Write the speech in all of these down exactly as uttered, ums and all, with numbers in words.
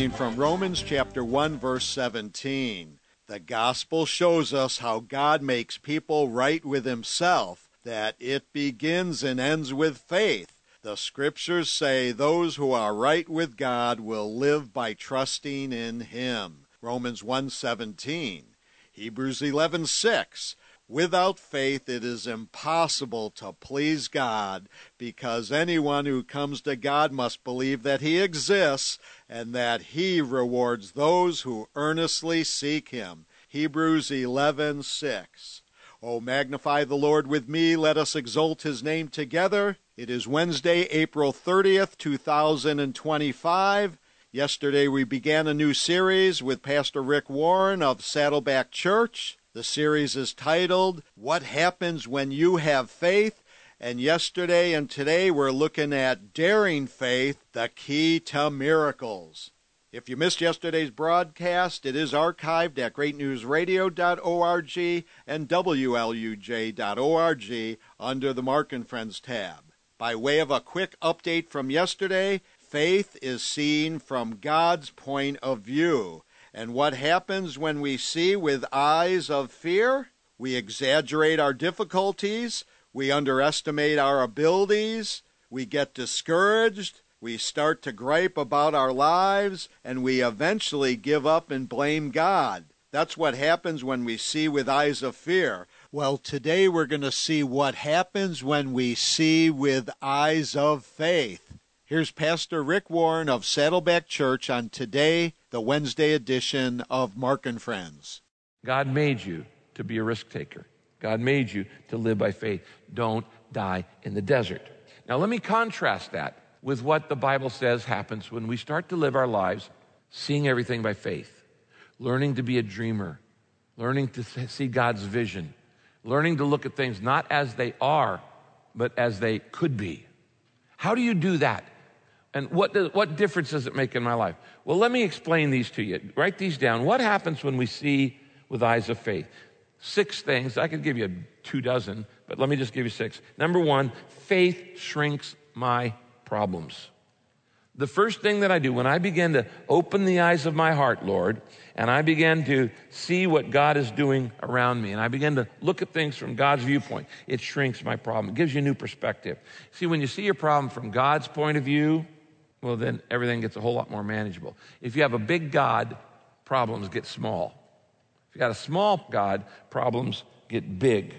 reading from Romans chapter one, verse seventeen. The gospel shows us how God makes people right with himself, that it begins and ends with faith. The scriptures say those who are right with God will live by trusting in him. Romans one seventeen. Hebrews eleven six. Without faith it is impossible to please God, because anyone who comes to God must believe that he exists and that he rewards those who earnestly seek him. Hebrews eleven six. Oh, magnify the Lord with me. Let us exalt his name together. It is Wednesday, April thirtieth, two thousand twenty-five. Yesterday we began a new series with Pastor Rick Warren of Saddleback Church. The series is titled, What Happens When You Have Faith? And yesterday and today we're looking at Daring Faith, the Key to Miracles. If you missed yesterday's broadcast, it is archived at great news radio dot org and W L U J dot org under the Mark and Friends tab. By way of a quick update from yesterday, faith is seen from God's point of view. And what happens when we see with eyes of fear? We exaggerate our difficulties, we underestimate our abilities, we get discouraged, we start to gripe about our lives, and we eventually give up and blame God. That's what happens when we see with eyes of fear. Well, today we're going to see what happens when we see with eyes of faith. Here's Pastor Rick Warren of Saddleback Church on today, the Wednesday edition of Mark and Friends. God made you to be a risk taker. God made you to live by faith. Don't die in the desert. Now let me contrast that with what the Bible says happens when we start to live our lives seeing everything by faith, learning to be a dreamer, learning to see God's vision, learning to look at things not as they are, but as they could be. How do you do that? And what does, what difference does it make in my life? Well, let me explain these to you. Write these down. What happens when we see with eyes of faith? Six things. I could give you two dozen, but let me just give you six. Number one, faith shrinks my problems. The first thing that I do when I begin to open the eyes of my heart, Lord, and I begin to see what God is doing around me, and I begin to look at things from God's viewpoint, it shrinks my problem. It gives you a new perspective. See, when you see your problem from God's point of view, well, then everything gets a whole lot more manageable. If you have a big God, problems get small. If you got a small God, problems get big.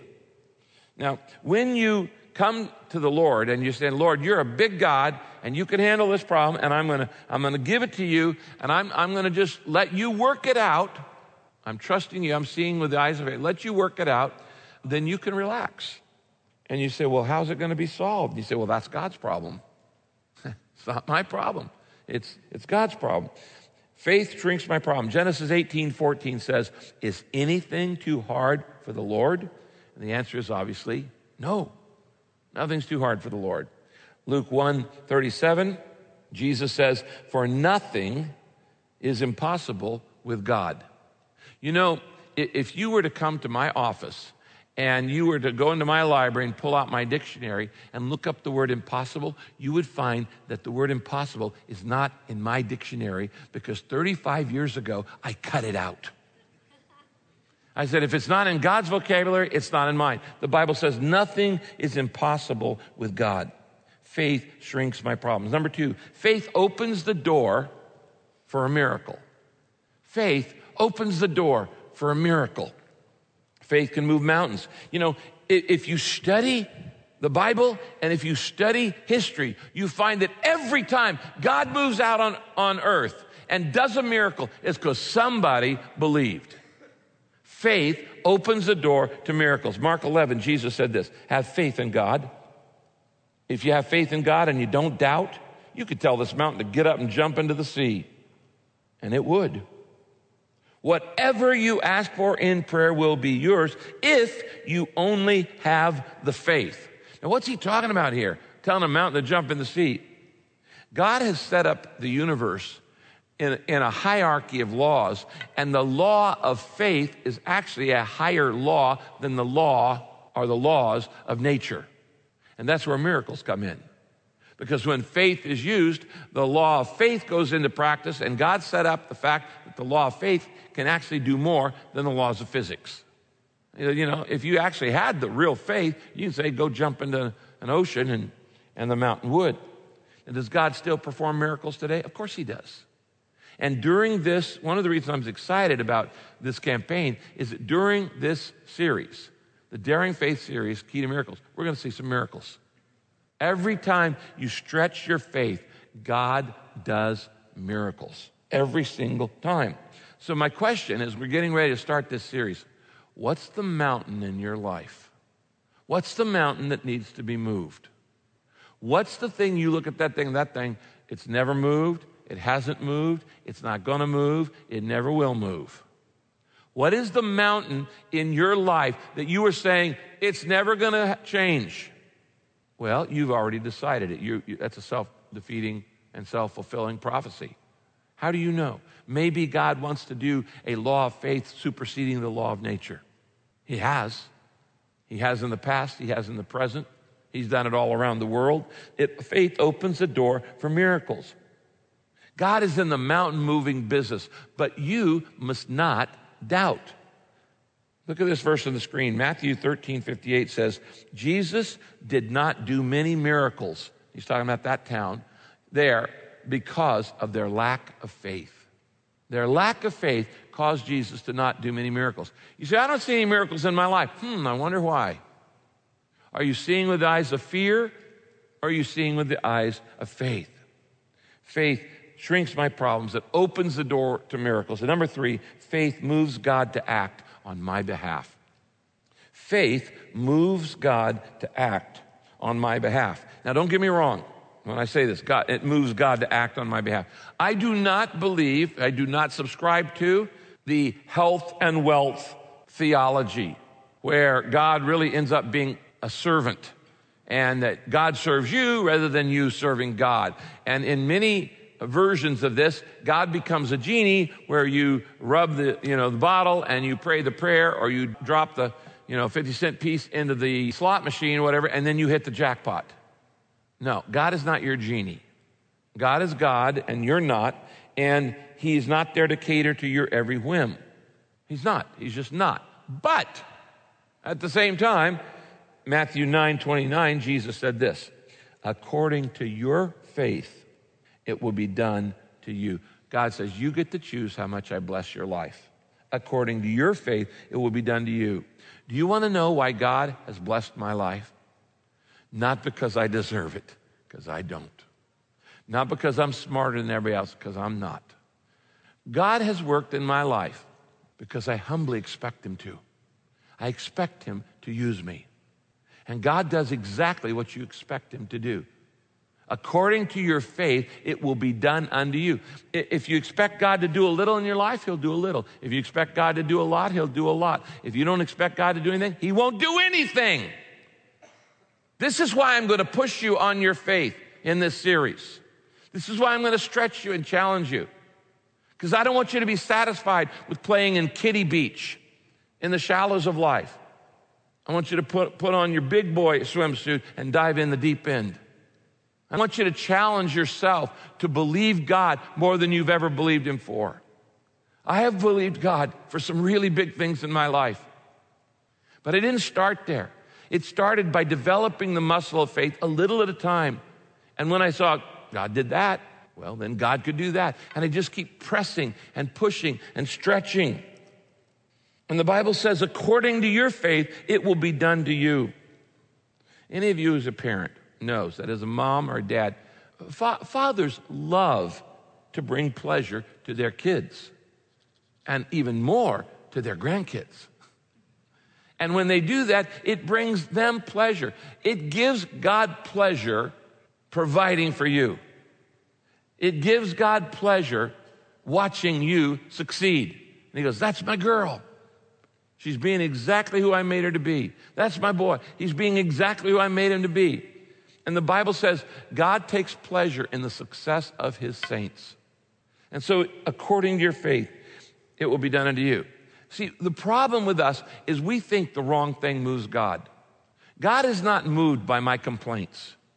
Now, when you come to the Lord and you say, Lord, you're a big God and you can handle this problem, and I'm gonna I'm gonna give it to you, and I'm I'm gonna just let you work it out. I'm trusting you, I'm seeing with the eyes of faith, let you work it out, then you can relax. And you say, well, how's it gonna be solved? You say, well, that's God's problem. It's not my problem. It's, it's God's problem. Faith shrinks my problem. Genesis eighteen fourteen says, is anything too hard for the Lord? And the answer is obviously no. Nothing's too hard for the Lord. Luke one thirty-seven, Jesus says, for nothing is impossible with God. You know, if you were to come to my office and you were to go into my library and pull out my dictionary and look up the word impossible, you would find that the word impossible is not in my dictionary because thirty-five years ago, I cut it out. I said, if it's not in God's vocabulary, it's not in mine. The Bible says nothing is impossible with God. Faith shrinks my problems. Number two, faith opens the door for a miracle. Faith opens the door for a miracle. Faith can move mountains. You know, if you study the Bible and if you study history, you find that every time God moves out on, on earth and does a miracle, it's because somebody believed. Faith opens the door to miracles. Mark eleven, Jesus said this, have faith in God. If you have faith in God and you don't doubt, you could tell this mountain to get up and jump into the sea, and it would. Whatever you ask for in prayer will be yours if you only have the faith. Now, what's he talking about here? Telling a mountain to jump in the sea. God has set up the universe in, in a hierarchy of laws, and the law of faith is actually a higher law than the law or the laws of nature. And that's where miracles come in. Because when faith is used, the law of faith goes into practice, and God set up the fact that the law of faith can actually do more than the laws of physics. You know, if you actually had the real faith, you can say, go jump into an ocean and, and the mountain would. And does God still perform miracles today? Of course he does. And during this, one of the reasons I'm excited about this campaign is that during this series, the Daring Faith series, Key to Miracles, we're going to see some miracles. Every time you stretch your faith, God does miracles. Every single time. So my question is, we're getting ready to start this series. What's the mountain in your life? What's the mountain that needs to be moved? What's the thing you look at that thing, that thing, it's never moved, it hasn't moved, it's not going to move, it never will move. What is the mountain in your life that you are saying, it's never going to change? Well, you've already decided it. You, you, that's a self-defeating and self-fulfilling prophecy. How do you know? Maybe God wants to do a law of faith superseding the law of nature. He has. He has in the past. He has in the present. He's done it all around the world. It, faith opens the door for miracles. God is in the mountain-moving business, but you must not doubt. Look at this verse on the screen. Matthew thirteen fifty-eight says, Jesus did not do many miracles. He's talking about that town there because of their lack of faith. Their lack of faith caused Jesus to not do many miracles. You say, I don't see any miracles in my life. Hmm, I wonder why. Are you seeing with the eyes of fear, or are you seeing with the eyes of faith? Faith shrinks my problems. It opens the door to miracles. And number three, faith moves God to act on my behalf. Faith moves God to act on my behalf. Now, don't get me wrong. When I say this, God, it moves God to act on my behalf. I do not believe, I do not subscribe to the health and wealth theology where God really ends up being a servant and that God serves you rather than you serving God. And in many versions of this, God becomes a genie where you rub the, you know, the bottle and you pray the prayer, or you drop the, you know, fifty cent piece into the slot machine or whatever, and then you hit the jackpot. No, God is not your genie. God is God and you're not, and he's not there to cater to your every whim. He's not. He's just not. But at the same time, Matthew nine twenty-nine, Jesus said this, according to your faith, it will be done to you. God says, you get to choose how much I bless your life. According to your faith, it will be done to you. Do you want to know why God has blessed my life? Not because I deserve it, because I don't. Not because I'm smarter than everybody else, because I'm not. God has worked in my life because I humbly expect him to. I expect him to use me. And God does exactly what you expect him to do. According to your faith, it will be done unto you. If you expect God to do a little in your life, he'll do a little. If you expect God to do a lot, he'll do a lot. If you don't expect God to do anything, he won't do anything. This is why I'm going to push you on your faith in this series. This is why I'm going to stretch you and challenge you. Because I don't want you to be satisfied with playing in kiddie beach in the shallows of life. I want you to put, put on your big boy swimsuit and dive in the deep end. I want you to challenge yourself to believe God more than you've ever believed him for. I have believed God for some really big things in my life. But I didn't start there. It started by developing the muscle of faith a little at a time. And when I saw God did that, well, then God could do that. And I just keep pressing and pushing and stretching. And the Bible says, according to your faith, it will be done to you. Any of you as a parent knows that as a mom or a dad, fa- fathers love to bring pleasure to their kids and even more to their grandkids. And when they do that, it brings them pleasure. It gives God pleasure providing for you. It gives God pleasure watching you succeed. And he goes, that's my girl. She's being exactly who I made her to be. That's my boy. He's being exactly who I made him to be. And the Bible says God takes pleasure in the success of his saints. And so according to your faith, it will be done unto you. See, the problem with us is we think the wrong thing moves God. God is not moved by my complaints.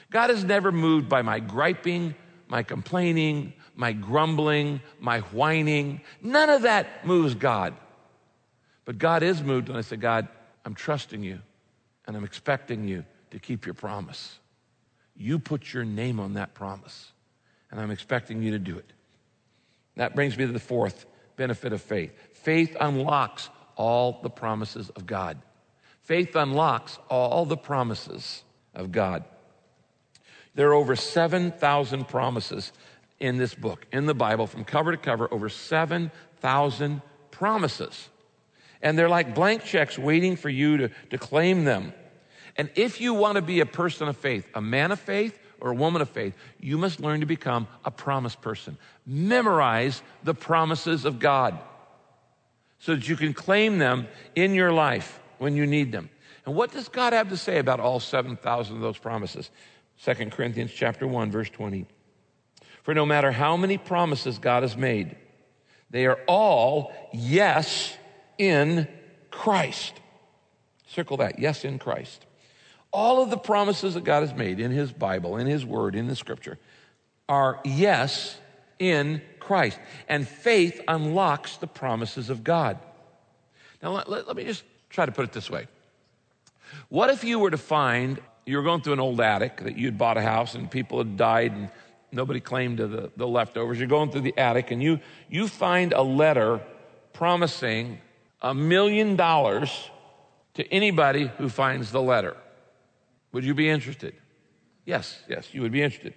God is never moved by my griping, my complaining, my grumbling, my whining. None of that moves God. But God is moved when I say, God, I'm trusting you and I'm expecting you to keep your promise. You put your name on that promise and I'm expecting you to do it. That brings me to the fourth benefit of faith. Faith unlocks all the promises of God. Faith unlocks all the promises of God. There are over seven thousand promises in this book, in the Bible, from cover to cover, over seven thousand promises. And they're like blank checks waiting for you to, to claim them. And if you want to be a person of faith, a man of faith or a woman of faith, you must learn to become a promise person. Memorize the promises of God so that you can claim them in your life when you need them. And what does God have to say about all seven thousand of those promises? Second Corinthians chapter one, verse twenty. For no matter how many promises God has made, they are all yes in Christ. Circle that, yes in Christ. All of the promises that God has made in his Bible, in his word, in the scripture, are yes in Christ. And faith unlocks the promises of God. Now, let, let, let me just try to put it this way. What if you were to find, you were going through an old attic, that you'd bought a house and people had died and nobody claimed to the, the leftovers. You're going through the attic and you, you find a letter promising a million dollars to anybody who finds the letter. Would you be interested? Yes, yes, you would be interested.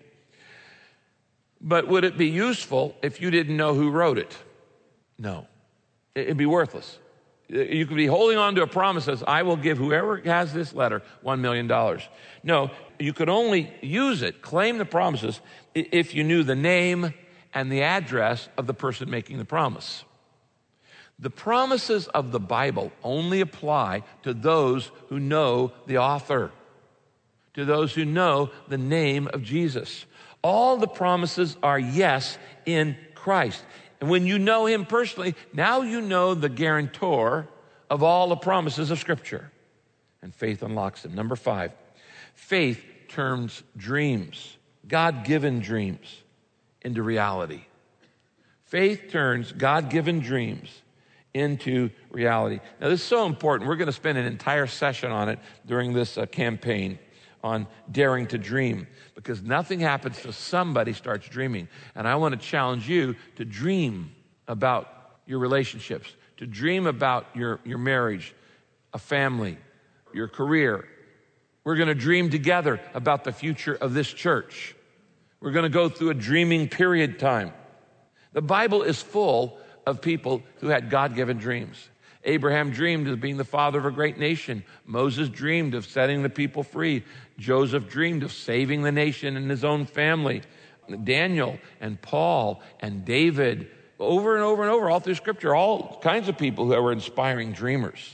But would it be useful if you didn't know who wrote it? No. It'd be worthless. You could be holding on to a promise that says, I will give whoever has this letter one million dollars. No, you could only use it, claim the promises, if you knew the name and the address of the person making the promise. The promises of the Bible only apply to those who know the author, to those who know the name of Jesus. All the promises are yes in Christ. And when you know him personally, now you know the guarantor of all the promises of Scripture. And faith unlocks them. Number five, faith turns dreams, God-given dreams, into reality. Faith turns God-given dreams into reality. Now, this is so important. We're going to spend an entire session on it during this uh, campaign on daring to dream, because nothing happens till somebody starts dreaming. And I want to challenge you to dream about your relationships, to dream about your, your marriage, a family, your career. We're going to dream together about the future of this church. We're going to go through a dreaming period time. The Bible is full of people who had God-given dreams. Abraham dreamed of being the father of a great nation. Moses dreamed of setting the people free. Joseph dreamed of saving the nation and his own family. Daniel and Paul and David, over and over and over, all through Scripture, all kinds of people who were inspiring dreamers.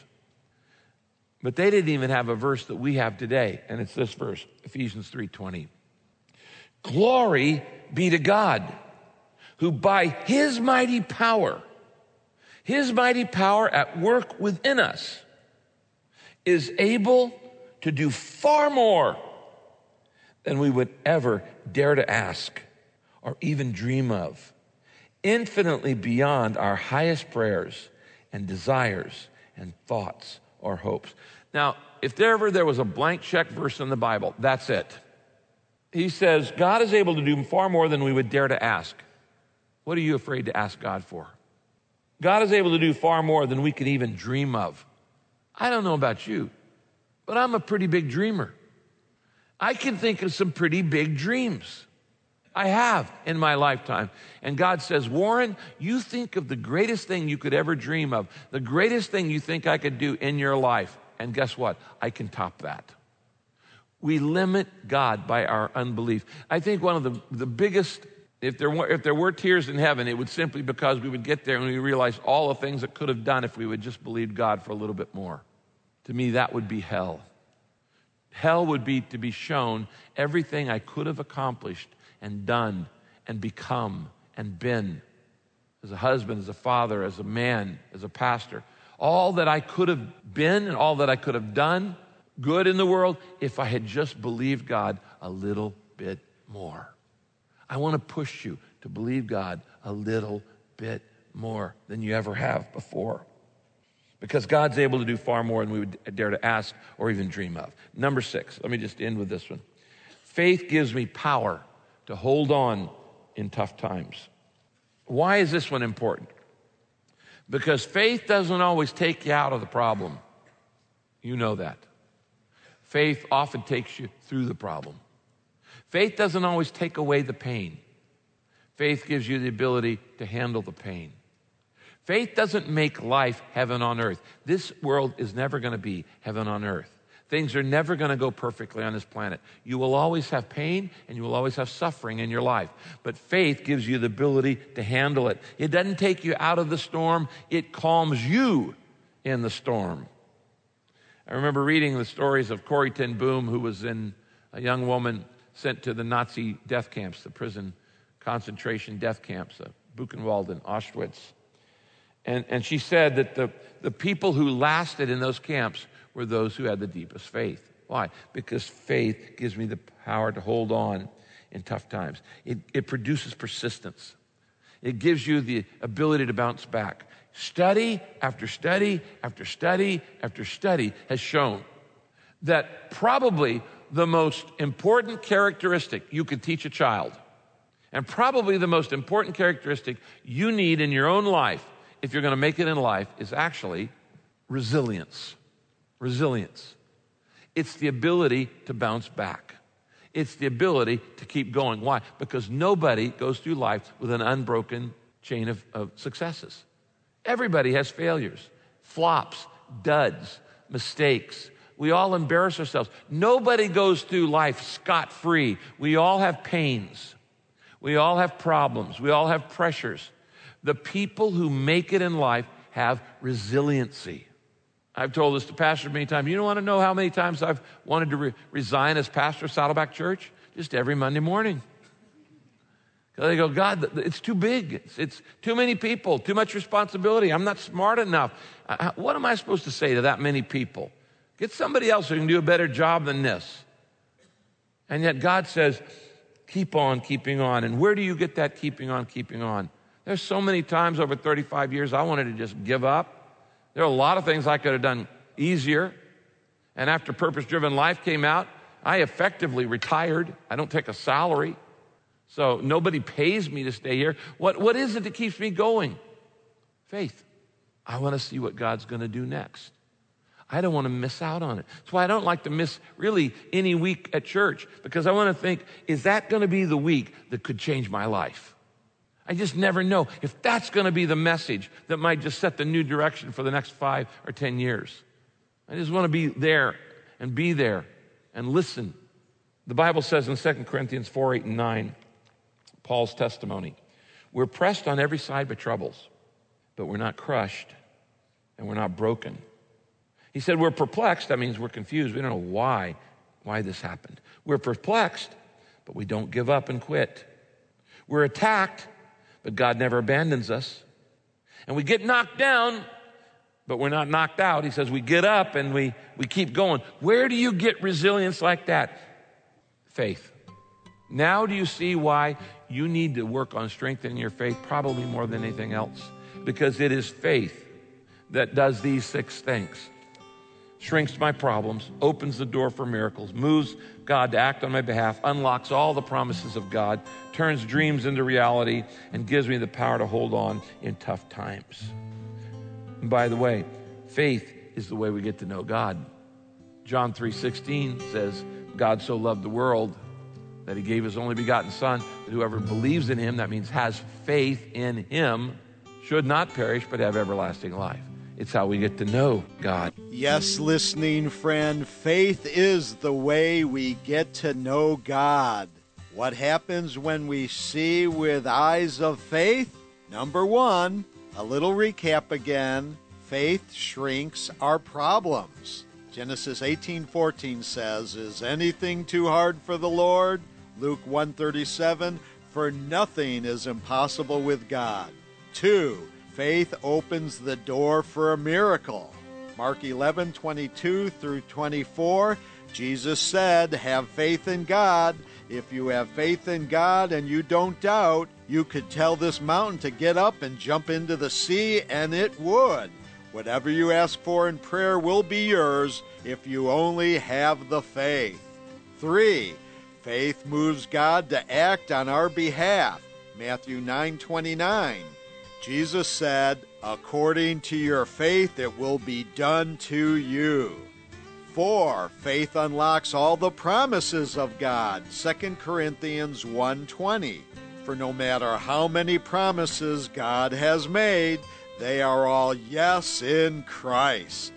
But they didn't even have a verse that we have today, and it's this verse, Ephesians three twenty. Glory be to God, who by his mighty power, his mighty power at work within us, is able to do far more than we would ever dare to ask or even dream of, infinitely beyond our highest prayers and desires and thoughts or hopes. Now, if there ever there was a blank check verse in the Bible, that's it. He says, God is able to do far more than we would dare to ask. What are you afraid to ask God for? God is able to do far more than we can even dream of. I don't know about you, but I'm a pretty big dreamer. I can think of some pretty big dreams. I have in my lifetime. And God says, Warren, you think of the greatest thing you could ever dream of, the greatest thing you think I could do in your life. And guess what? I can top that. We limit God by our unbelief. I think one of the, the biggest, if there were, if there were tears in heaven, it would simply because we would get there and we realize all the things that could have done if we would just believe God for a little bit more. To me, that would be hell. Hell would be to be shown everything I could have accomplished and done and become and been as a husband, as a father, as a man, as a pastor. All that I could have been and all that I could have done good in the world if I had just believed God a little bit more. I want to push you to believe God a little bit more than you ever have before. Because God's able to do far more than we would dare to ask or even dream of. Number six, let me just end with this one. Faith gives me power to hold on in tough times. Why is this one important? Because faith doesn't always take you out of the problem. You know that. Faith often takes you through the problem. Faith doesn't always take away the pain. Faith gives you the ability to handle the pain. Faith doesn't make life heaven on earth. This world is never going to be heaven on earth. Things are never going to go perfectly on this planet. You will always have pain and you will always have suffering in your life. But faith gives you the ability to handle it. It doesn't take you out of the storm. It calms you in the storm. I remember reading the stories of Corrie ten Boom, who was in a young woman sent to the Nazi death camps, the prison concentration death camps, uh, Buchenwald and Auschwitz. And, and she said that the, the people who lasted in those camps were those who had the deepest faith. Why? Because faith gives me the power to hold on in tough times. It, it produces persistence. It gives you the ability to bounce back. Study after study after study after study has shown that probably the most important characteristic you could teach a child, and probably the most important characteristic you need in your own life if you're going to make it in life, is actually resilience. Resilience. It's the ability to bounce back. It's the ability to keep going. Why? Because nobody goes through life with an unbroken chain of, of successes. Everybody has failures, flops, duds, mistakes. We all embarrass ourselves. Nobody goes through life scot-free. We all have pains. We all have problems. We all have pressures. The people who make it in life have resiliency. I've told this to pastors many times. You don't want to know how many times I've wanted to re- resign as pastor of Saddleback Church? Just every Monday morning. Because they go, God, it's too big. It's, it's too many people, too much responsibility. I'm not smart enough. I, what am I supposed to say to that many people? Get somebody else who can do a better job than this. And yet God says, keep on keeping on. And where do you get that keeping on, keeping on? There's so many times over thirty-five years I wanted to just give up. There are a lot of things I could have done easier. And after Purpose Driven Life came out, I effectively retired. I don't take a salary. So nobody pays me to stay here. What, what is it that keeps me going? Faith. I want to see what God's going to do next. I don't want to miss out on it. That's why I don't like to miss really any week at church, because I want to think, is that going to be the week that could change my life? I just never know if that's going to be the message that might just set the new direction for the next five or ten years. I just want to be there and be there and listen. The Bible says in Second Corinthians four, eight, and nine, Paul's testimony, we're pressed on every side by troubles, but we're not crushed and we're not broken. He said we're perplexed. That means we're confused. We don't know why, why this happened. We're perplexed, but we don't give up and quit. We're attacked, but God never abandons us. And we get knocked down, but we're not knocked out. He says we get up and we, we keep going. Where do you get resilience like that? Faith. Now do you see why you need to work on strengthening your faith probably more than anything else? Because it is faith that does these six things. Shrinks my problems, opens the door for miracles, moves God to act on my behalf, unlocks all the promises of God, turns dreams into reality, and gives me the power to hold on in tough times. And by the way, faith is the way we get to know God. John three sixteen says, God so loved the world that he gave his only begotten Son, that whoever believes in him, that means has faith in him, should not perish but have everlasting life. It's how we get to know God. Yes, listening friend, faith is the way we get to know God. What happens when we see with eyes of faith? Number one, a little recap again, faith shrinks our problems. Genesis eighteen fourteen says, is anything too hard for the Lord? Luke one thirty-seven, for nothing is impossible with God. Two, faith opens the door for a miracle. Mark eleven twenty-two through twenty-four, Jesus said, have faith in God. If you have faith in God and you don't doubt, you could tell this mountain to get up and jump into the sea, and it would. Whatever you ask for in prayer will be yours if you only have the faith. Three, faith moves God to act on our behalf. Matthew nine twenty-nine. Jesus said, according to your faith it will be done to you. Four, faith unlocks all the promises of God. Second Corinthians one twenty. For no matter how many promises God has made, they are all yes in Christ.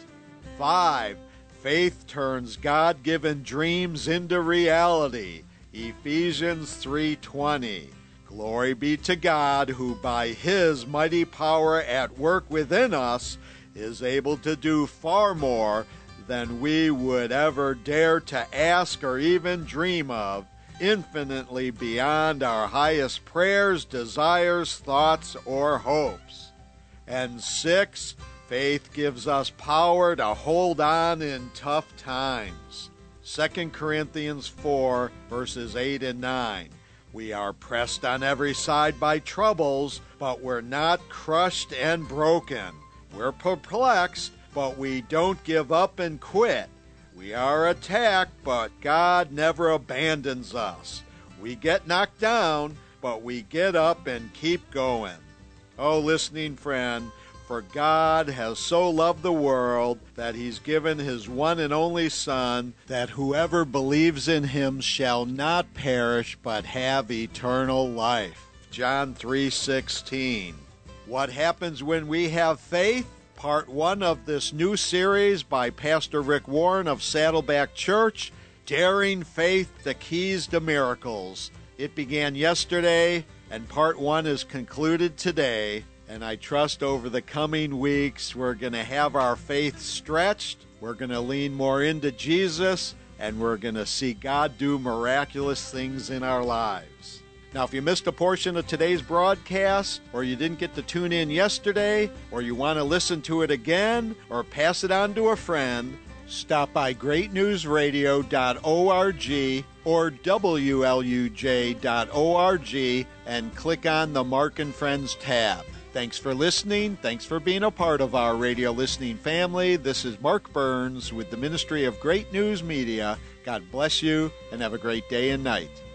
Five, faith turns God-given dreams into reality. Ephesians three twenty. Glory be to God, who by his mighty power at work within us is able to do far more than we would ever dare to ask or even dream of, infinitely beyond our highest prayers, desires, thoughts, or hopes. And six, faith gives us power to hold on in tough times. Second Corinthians four, verses eight and nine. We are pressed on every side by troubles, but we're not crushed and broken. We're perplexed, but we don't give up and quit. We are attacked, but God never abandons us. We get knocked down, but we get up and keep going. Oh, listening friend, for God has so loved the world that he's given his one and only Son, that whoever believes in him shall not perish but have eternal life. John three sixteen. What happens when we have faith? Part one of this new series by Pastor Rick Warren of Saddleback Church, Daring Faith, the Keys to Miracles. It began yesterday, and part one is concluded today. And I trust over the coming weeks we're going to have our faith stretched, we're going to lean more into Jesus, and we're going to see God do miraculous things in our lives. Now, if you missed a portion of today's broadcast, or you didn't get to tune in yesterday, or you want to listen to it again, or pass it on to a friend, stop by great news radio dot org or W L U J dot org and click on the Mark and Friends tab. Thanks for listening. Thanks for being a part of our radio listening family. This is Mark Burns with the Ministry of Great News Media. God bless you and have a great day and night.